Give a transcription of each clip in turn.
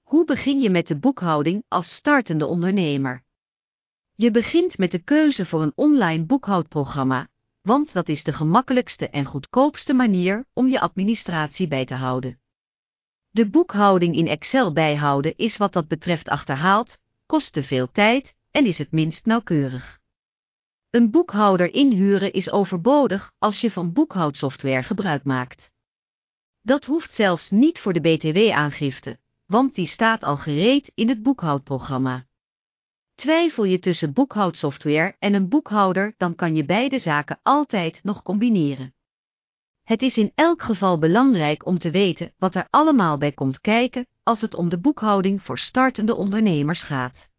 Hoe begin je met de boekhouding als startende ondernemer? Je begint met de keuze voor een online boekhoudprogramma, want dat is de gemakkelijkste en goedkoopste manier om je administratie bij te houden. De boekhouding in Excel bijhouden is wat dat betreft achterhaald, kost te veel tijd en is het minst nauwkeurig. Een boekhouder inhuren is overbodig als je van boekhoudsoftware gebruik maakt. Dat hoeft zelfs niet voor de BTW-aangifte, want die staat al gereed in het boekhoudprogramma. Twijfel je tussen boekhoudsoftware en een boekhouder, dan kan je beide zaken altijd nog combineren. Het is in elk geval belangrijk om te weten wat er allemaal bij komt kijken als het om de boekhouding voor startende ondernemers gaat.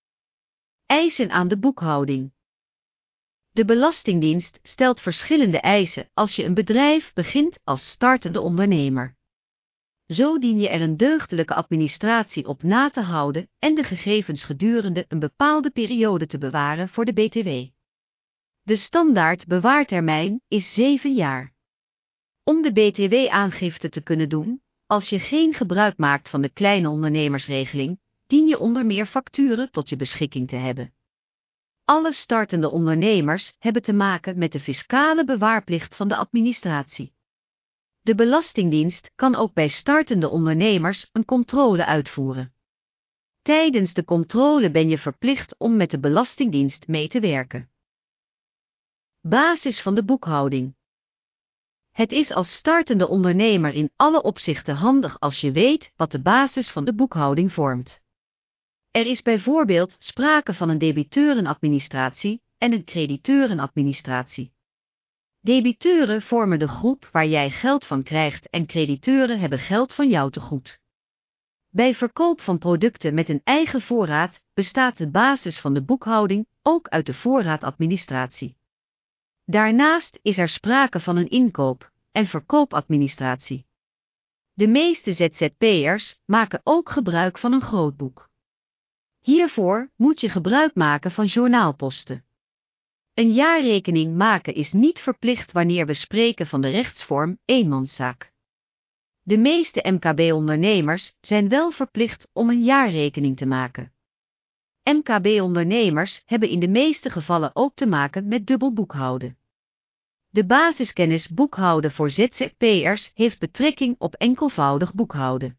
Eisen aan de boekhouding. De Belastingdienst stelt verschillende eisen als je een bedrijf begint als startende ondernemer. Zo dien je er een deugdelijke administratie op na te houden en de gegevens gedurende een bepaalde periode te bewaren voor de BTW. De standaard bewaartermijn is 7 jaar. Om de BTW-aangifte te kunnen doen, als je geen gebruik maakt van de kleine ondernemersregeling, dien je onder meer facturen tot je beschikking te hebben. Alle startende ondernemers hebben te maken met de fiscale bewaarplicht van de administratie. De Belastingdienst kan ook bij startende ondernemers een controle uitvoeren. Tijdens de controle ben je verplicht om met de Belastingdienst mee te werken. Basis van de boekhouding. Het is als startende ondernemer in alle opzichten handig als je weet wat de basis van de boekhouding vormt. Er is bijvoorbeeld sprake van een debiteurenadministratie en een crediteurenadministratie. Debiteuren vormen de groep waar jij geld van krijgt en crediteuren hebben geld van jou te goed. Bij verkoop van producten met een eigen voorraad bestaat de basis van de boekhouding ook uit de voorraadadministratie. Daarnaast is er sprake van een inkoop- en verkoopadministratie. De meeste ZZP'ers maken ook gebruik van een grootboek. Hiervoor moet je gebruik maken van journaalposten. Een jaarrekening maken is niet verplicht wanneer we spreken van de rechtsvorm eenmanszaak. De meeste MKB-ondernemers zijn wel verplicht om een jaarrekening te maken. MKB-ondernemers hebben in de meeste gevallen ook te maken met dubbel boekhouden. De basiskennis boekhouden voor ZZP'ers heeft betrekking op enkelvoudig boekhouden.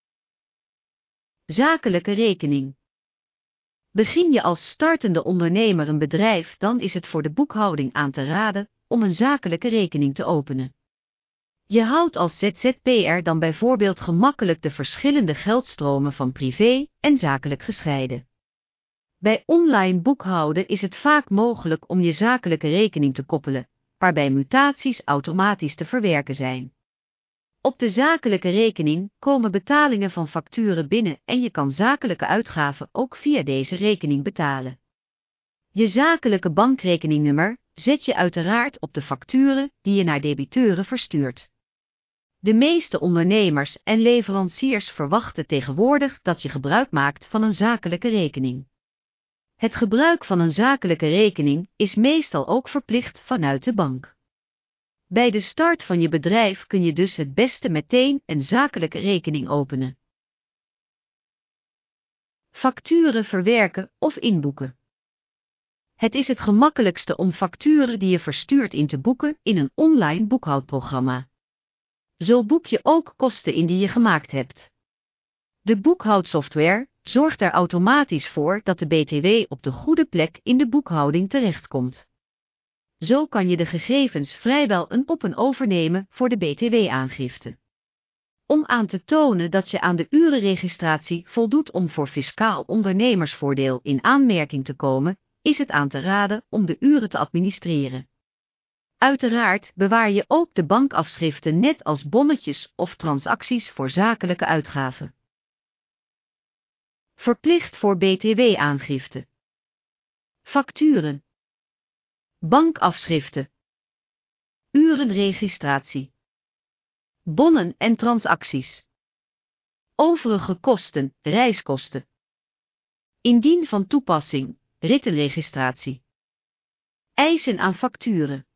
Zakelijke rekening. Begin je als startende ondernemer een bedrijf, dan is het voor de boekhouding aan te raden om een zakelijke rekening te openen. Je houdt als ZZP'er dan bijvoorbeeld gemakkelijk de verschillende geldstromen van privé en zakelijk gescheiden. Bij online boekhouden is het vaak mogelijk om je zakelijke rekening te koppelen, waarbij mutaties automatisch te verwerken zijn. Op de zakelijke rekening komen betalingen van facturen binnen en je kan zakelijke uitgaven ook via deze rekening betalen. Je zakelijke bankrekeningnummer zet je uiteraard op de facturen die je naar debiteuren verstuurt. De meeste ondernemers en leveranciers verwachten tegenwoordig dat je gebruik maakt van een zakelijke rekening. Het gebruik van een zakelijke rekening is meestal ook verplicht vanuit de bank. Bij de start van je bedrijf kun je dus het beste meteen een zakelijke rekening openen. Facturen verwerken of inboeken. Het is het gemakkelijkste om facturen die je verstuurt in te boeken in een online boekhoudprogramma. Zo boek je ook kosten in die je gemaakt hebt. De boekhoudsoftware zorgt er automatisch voor dat de BTW op de goede plek in de boekhouding terechtkomt. Zo kan je de gegevens vrijwel op en overnemen voor de BTW-aangifte. Om aan te tonen dat je aan de urenregistratie voldoet om voor fiscaal ondernemersvoordeel in aanmerking te komen, is het aan te raden om de uren te administreren. Uiteraard bewaar je ook de bankafschriften net als bonnetjes of transacties voor zakelijke uitgaven. Verplicht voor BTW-aangifte. Facturen. Bankafschriften. Urenregistratie. Bonnen en transacties. Overige kosten, reiskosten. Indien van toepassing, rittenregistratie. Eisen aan facturen.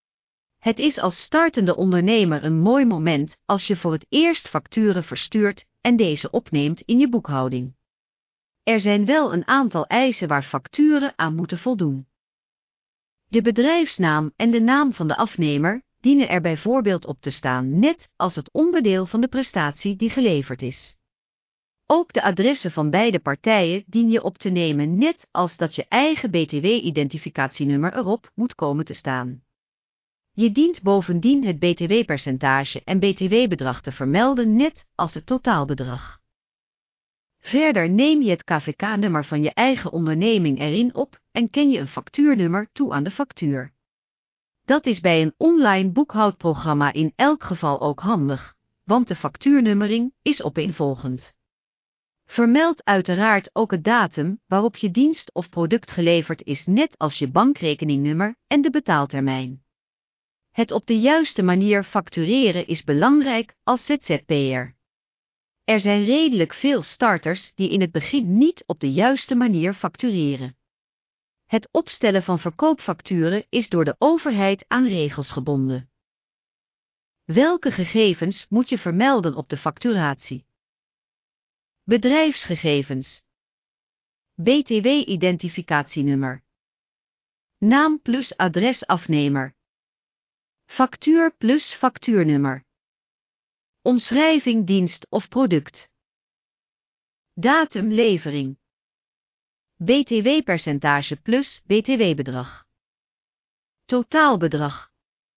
Het is als startende ondernemer een mooi moment als je voor het eerst facturen verstuurt en deze opneemt in je boekhouding. Er zijn wel een aantal eisen waar facturen aan moeten voldoen. De bedrijfsnaam en de naam van de afnemer dienen er bijvoorbeeld op te staan, net als het onderdeel van de prestatie die geleverd is. Ook de adressen van beide partijen dien je op te nemen, net als dat je eigen btw-identificatienummer erop moet komen te staan. Je dient bovendien het btw-percentage en btw-bedrag te vermelden, net als het totaalbedrag. Verder neem je het KVK-nummer van je eigen onderneming erin op en ken je een factuurnummer toe aan de factuur. Dat is bij een online boekhoudprogramma in elk geval ook handig, want de factuurnummering is opeenvolgend. Vermeld uiteraard ook het datum waarop je dienst of product geleverd is, net als je bankrekeningnummer en de betaaltermijn. Het op de juiste manier factureren is belangrijk als ZZP'er. Er zijn redelijk veel starters die in het begin niet op de juiste manier factureren. Het opstellen van verkoopfacturen is door de overheid aan regels gebonden. Welke gegevens moet je vermelden op de facturatie? Bedrijfsgegevens. BTW-identificatienummer. Naam plus adres afnemer. Factuur plus factuurnummer. Omschrijving dienst of product. Datum levering. BTW-percentage plus BTW-bedrag. Totaalbedrag.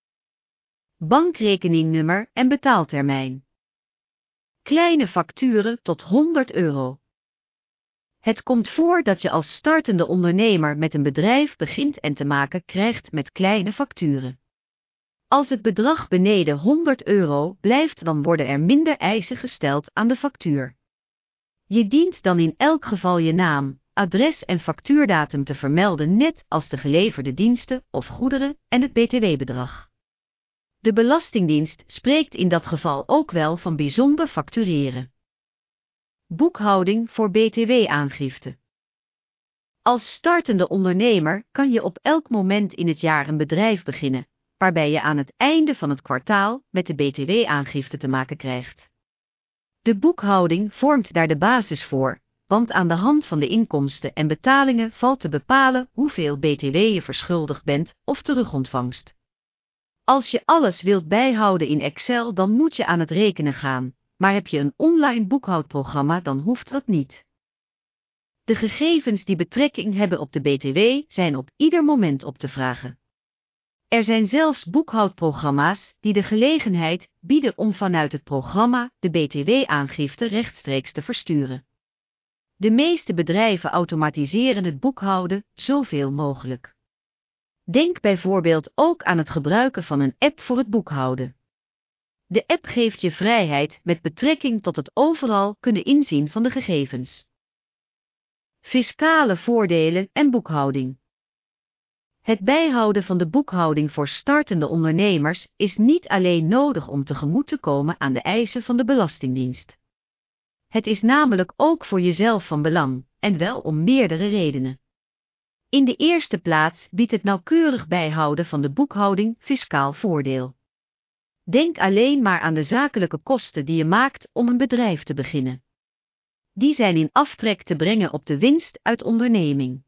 Bankrekeningnummer en betaaltermijn. Kleine facturen tot €100. Het komt voor dat je als startende ondernemer met een bedrijf begint en te maken krijgt met kleine facturen. Als het bedrag beneden €100 blijft, dan worden er minder eisen gesteld aan de factuur. Je dient dan in elk geval je naam, adres en factuurdatum te vermelden, net als de geleverde diensten of goederen en het btw-bedrag. De Belastingdienst spreekt in dat geval ook wel van bijzonder factureren. Boekhouding voor btw-aangifte. Als startende ondernemer kan je op elk moment in het jaar een bedrijf beginnen, waarbij je aan het einde van het kwartaal met de btw-aangifte te maken krijgt. De boekhouding vormt daar de basis voor, want aan de hand van de inkomsten en betalingen valt te bepalen hoeveel btw je verschuldigd bent of terugontvangst. Als je alles wilt bijhouden in Excel, dan moet je aan het rekenen gaan, maar heb je een online boekhoudprogramma, dan hoeft dat niet. De gegevens die betrekking hebben op de btw zijn op ieder moment op te vragen. Er zijn zelfs boekhoudprogramma's die de gelegenheid bieden om vanuit het programma de btw-aangifte rechtstreeks te versturen. De meeste bedrijven automatiseren het boekhouden zoveel mogelijk. Denk bijvoorbeeld ook aan het gebruiken van een app voor het boekhouden. De app geeft je vrijheid met betrekking tot het overal kunnen inzien van de gegevens. Fiscale voordelen en boekhouding. Het bijhouden van de boekhouding voor startende ondernemers is niet alleen nodig om tegemoet te komen aan de eisen van de Belastingdienst. Het is namelijk ook voor jezelf van belang, en wel om meerdere redenen. In de eerste plaats biedt het nauwkeurig bijhouden van de boekhouding fiscaal voordeel. Denk alleen maar aan de zakelijke kosten die je maakt om een bedrijf te beginnen. Die zijn in aftrek te brengen op de winst uit onderneming.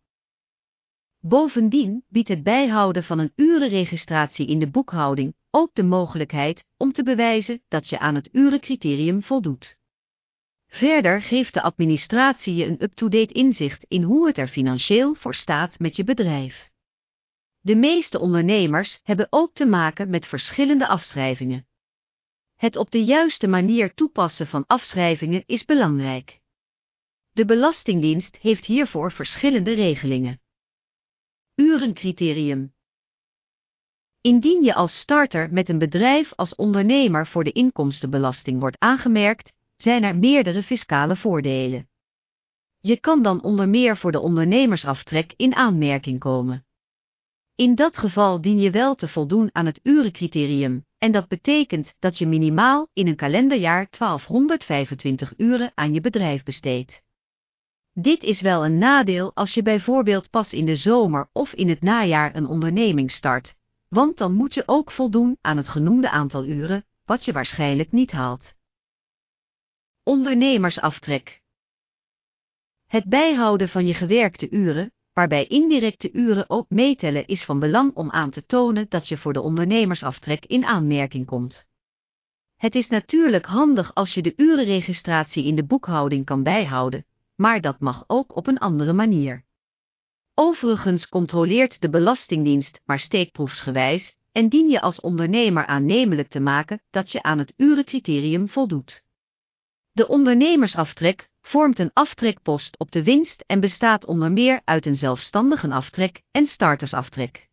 Bovendien biedt het bijhouden van een urenregistratie in de boekhouding ook de mogelijkheid om te bewijzen dat je aan het urencriterium voldoet. Verder geeft de administratie je een up-to-date inzicht in hoe het er financieel voor staat met je bedrijf. De meeste ondernemers hebben ook te maken met verschillende afschrijvingen. Het op de juiste manier toepassen van afschrijvingen is belangrijk. De Belastingdienst heeft hiervoor verschillende regelingen. Urencriterium. Indien je als starter met een bedrijf als ondernemer voor de inkomstenbelasting wordt aangemerkt, zijn er meerdere fiscale voordelen. Je kan dan onder meer voor de ondernemersaftrek in aanmerking komen. In dat geval dien je wel te voldoen aan het urencriterium, en dat betekent dat je minimaal in een kalenderjaar 1225 uren aan je bedrijf besteedt. Dit is wel een nadeel als je bijvoorbeeld pas in de zomer of in het najaar een onderneming start, want dan moet je ook voldoen aan het genoemde aantal uren, wat je waarschijnlijk niet haalt. Ondernemersaftrek. Het bijhouden van je gewerkte uren, waarbij indirecte uren ook meetellen, is van belang om aan te tonen dat je voor de ondernemersaftrek in aanmerking komt. Het is natuurlijk handig als je de urenregistratie in de boekhouding kan bijhouden, maar dat mag ook op een andere manier. Overigens controleert de Belastingdienst maar steekproefsgewijs en dien je als ondernemer aannemelijk te maken dat je aan het urencriterium voldoet. De ondernemersaftrek vormt een aftrekpost op de winst en bestaat onder meer uit een zelfstandigenaftrek en startersaftrek.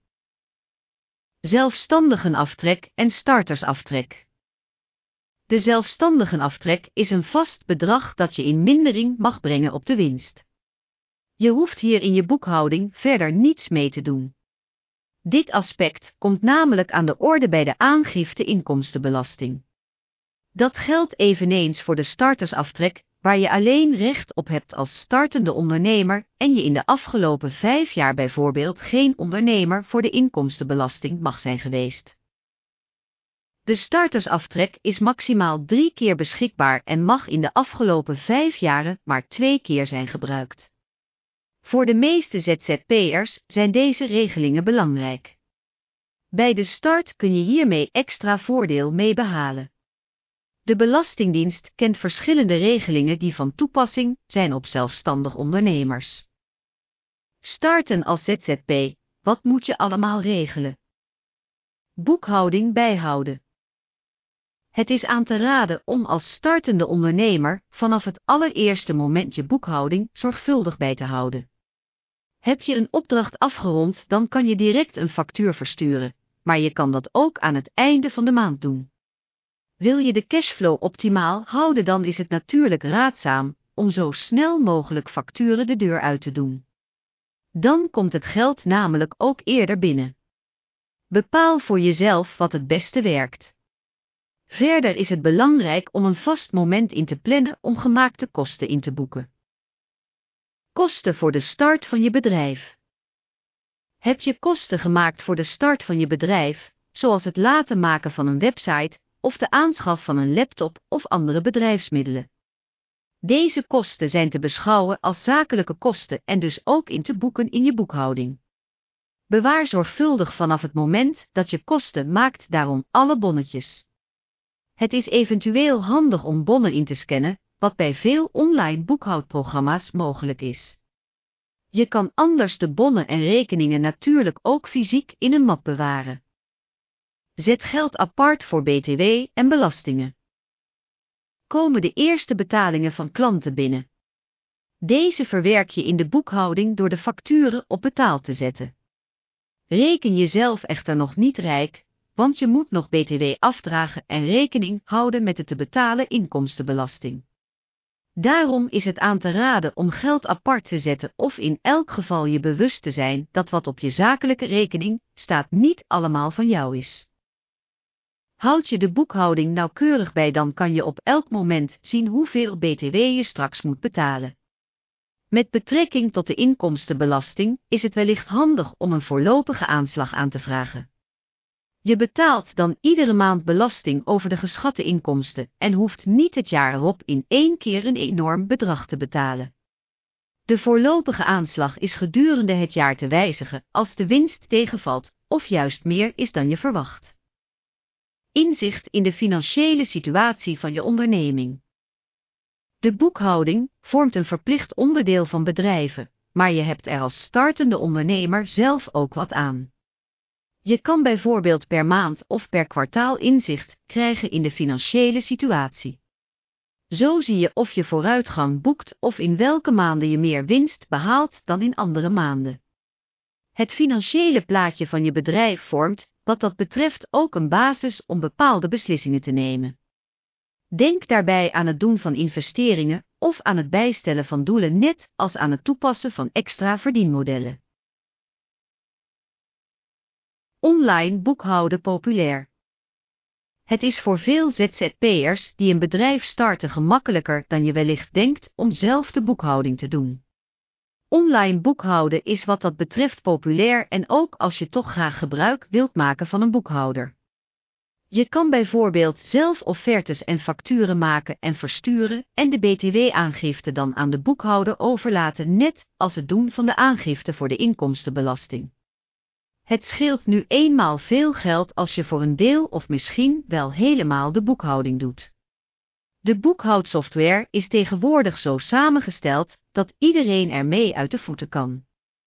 Zelfstandigenaftrek en startersaftrek. De zelfstandigenaftrek is een vast bedrag dat je in mindering mag brengen op de winst. Je hoeft hier in je boekhouding verder niets mee te doen. Dit aspect komt namelijk aan de orde bij de aangifte inkomstenbelasting. Dat geldt eveneens voor de startersaftrek, waar je alleen recht op hebt als startende ondernemer en je in de afgelopen 5 jaar bijvoorbeeld geen ondernemer voor de inkomstenbelasting mag zijn geweest. De startersaftrek is maximaal 3 keer beschikbaar en mag in de afgelopen 5 jaren maar 2 keer zijn gebruikt. Voor de meeste ZZP'ers zijn deze regelingen belangrijk. Bij de start kun je hiermee extra voordeel mee behalen. De Belastingdienst kent verschillende regelingen die van toepassing zijn op zelfstandig ondernemers. Starten als ZZP, wat moet je allemaal regelen? Boekhouding bijhouden. Het is aan te raden om als startende ondernemer vanaf het allereerste moment je boekhouding zorgvuldig bij te houden. Heb je een opdracht afgerond, dan kan je direct een factuur versturen, maar je kan dat ook aan het einde van de maand doen. Wil je de cashflow optimaal houden, dan is het natuurlijk raadzaam om zo snel mogelijk facturen de deur uit te doen. Dan komt het geld namelijk ook eerder binnen. Bepaal voor jezelf wat het beste werkt. Verder is het belangrijk om een vast moment in te plannen om gemaakte kosten in te boeken. Kosten voor de start van je bedrijf. Heb je kosten gemaakt voor de start van je bedrijf, zoals het laten maken van een website of de aanschaf van een laptop of andere bedrijfsmiddelen? Deze kosten zijn te beschouwen als zakelijke kosten en dus ook in te boeken in je boekhouding. Bewaar zorgvuldig vanaf het moment dat je kosten maakt daarom alle bonnetjes. Het is eventueel handig om bonnen in te scannen, wat bij veel online boekhoudprogramma's mogelijk is. Je kan anders de bonnen en rekeningen natuurlijk ook fysiek in een map bewaren. Zet geld apart voor BTW en belastingen. Komen de eerste betalingen van klanten binnen? Deze verwerk je in de boekhouding door de facturen op betaal te zetten. Reken jezelf echter nog niet rijk, want je moet nog BTW afdragen en rekening houden met de te betalen inkomstenbelasting. Daarom is het aan te raden om geld apart te zetten of in elk geval je bewust te zijn dat wat op je zakelijke rekening staat niet allemaal van jou is. Houd je de boekhouding nauwkeurig bij, dan kan je op elk moment zien hoeveel BTW je straks moet betalen. Met betrekking tot de inkomstenbelasting is het wellicht handig om een voorlopige aanslag aan te vragen. Je betaalt dan iedere maand belasting over de geschatte inkomsten en hoeft niet het jaar erop in 1 keer een enorm bedrag te betalen. De voorlopige aanslag is gedurende het jaar te wijzigen als de winst tegenvalt of juist meer is dan je verwacht. Inzicht in de financiële situatie van je onderneming. De boekhouding vormt een verplicht onderdeel van bedrijven, maar je hebt er als startende ondernemer zelf ook wat aan. Je kan bijvoorbeeld per maand of per kwartaal inzicht krijgen in de financiële situatie. Zo zie je of je vooruitgang boekt of in welke maanden je meer winst behaalt dan in andere maanden. Het financiële plaatje van je bedrijf vormt, wat dat betreft, ook een basis om bepaalde beslissingen te nemen. Denk daarbij aan het doen van investeringen of aan het bijstellen van doelen, net als aan het toepassen van extra verdienmodellen. Online boekhouden populair. Het is voor veel ZZP'ers die een bedrijf starten gemakkelijker dan je wellicht denkt om zelf de boekhouding te doen. Online boekhouden is wat dat betreft populair, en ook als je toch graag gebruik wilt maken van een boekhouder. Je kan bijvoorbeeld zelf offertes en facturen maken en versturen en de btw-aangifte dan aan de boekhouder overlaten, net als het doen van de aangifte voor de inkomstenbelasting. Het scheelt nu eenmaal veel geld als je voor een deel of misschien wel helemaal de boekhouding doet. De boekhoudsoftware is tegenwoordig zo samengesteld dat iedereen ermee uit de voeten kan.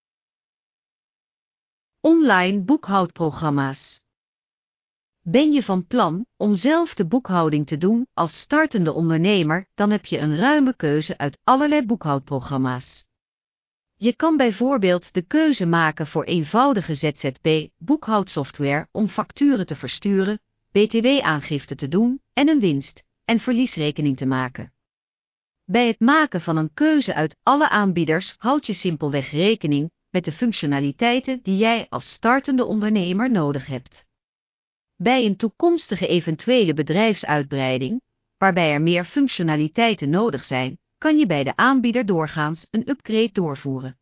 Online boekhoudprogramma's. Ben je van plan om zelf de boekhouding te doen als startende ondernemer, dan heb je een ruime keuze uit allerlei boekhoudprogramma's. Je kan bijvoorbeeld de keuze maken voor eenvoudige ZZP-boekhoudsoftware om facturen te versturen, btw-aangifte te doen en een winst- en verliesrekening te maken. Bij het maken van een keuze uit alle aanbieders houd je simpelweg rekening met de functionaliteiten die jij als startende ondernemer nodig hebt. Bij een toekomstige eventuele bedrijfsuitbreiding, waarbij er meer functionaliteiten nodig zijn, kan je bij de aanbieder doorgaans een upgrade doorvoeren.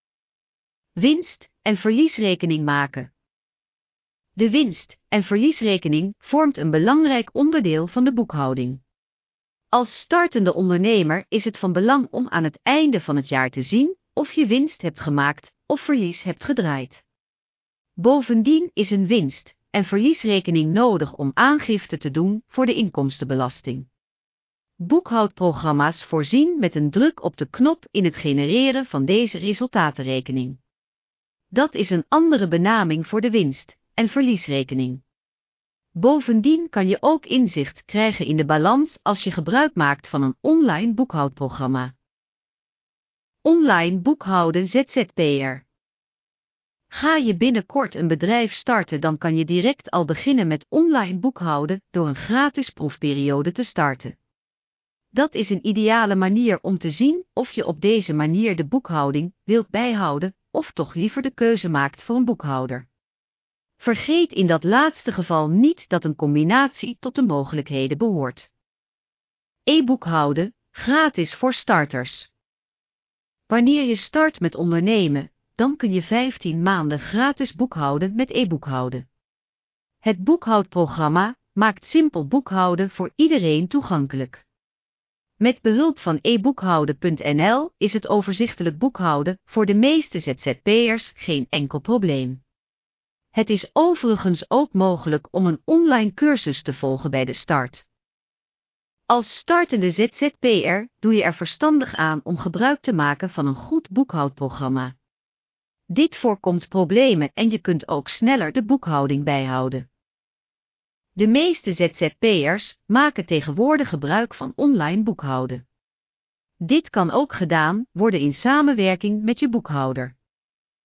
Winst- en verliesrekening maken. De winst- en verliesrekening vormt een belangrijk onderdeel van de boekhouding. Als startende ondernemer is het van belang om aan het einde van het jaar te zien of je winst hebt gemaakt of verlies hebt gedraaid. Bovendien is een winst- en verliesrekening nodig om aangifte te doen voor de inkomstenbelasting. Boekhoudprogramma's voorzien met een druk op de knop in het genereren van deze resultatenrekening. Dat is een andere benaming voor de winst- en verliesrekening. Bovendien kan je ook inzicht krijgen in de balans als je gebruik maakt van een online boekhoudprogramma. Online boekhouden ZZP'er. Ga je binnenkort een bedrijf starten, dan kan je direct al beginnen met online boekhouden door een gratis proefperiode te starten. Dat is een ideale manier om te zien of je op deze manier de boekhouding wilt bijhouden of toch liever de keuze maakt voor een boekhouder. Vergeet in dat laatste geval niet dat een combinatie tot de mogelijkheden behoort. E-boekhouden, gratis voor starters. Wanneer je start met ondernemen, dan kun je 15 maanden gratis boekhouden met e-boekhouden. Het boekhoudprogramma maakt simpel boekhouden voor iedereen toegankelijk. Met behulp van eboekhouden.nl is het overzichtelijk boekhouden voor de meeste ZZP'ers geen enkel probleem. Het is overigens ook mogelijk om een online cursus te volgen bij de start. Als startende ZZP'er doe je er verstandig aan om gebruik te maken van een goed boekhoudprogramma. Dit voorkomt problemen en je kunt ook sneller de boekhouding bijhouden. De meeste ZZP'ers maken tegenwoordig gebruik van online boekhouden. Dit kan ook gedaan worden in samenwerking met je boekhouder.